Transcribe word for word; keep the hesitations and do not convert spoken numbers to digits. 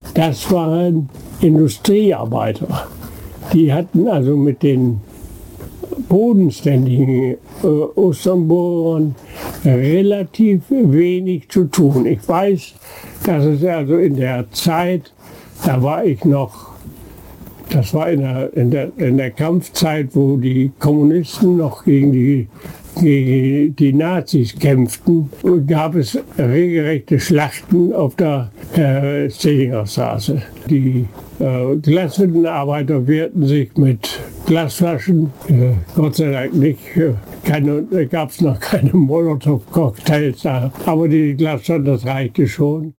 Das waren Industriearbeiter. Die hatten also mit den bodenständigen äh, Osternbohrern relativ wenig zu tun. Ich weiß, dass es also in der Zeit, da war ich noch, das war in der, in der, in der Kampfzeit, wo die Kommunisten noch gegen die, gegen die Nazis kämpften, gab es regelrechte Schlachten auf der äh, Stegingerstraße. Die äh, Glashüttenarbeiter wehrten sich mit Glasflaschen, äh, Gott sei Dank nicht, äh, keine, da gab es noch keine Molotow-Cocktails, aber die Glasflaschen, das reichte schon.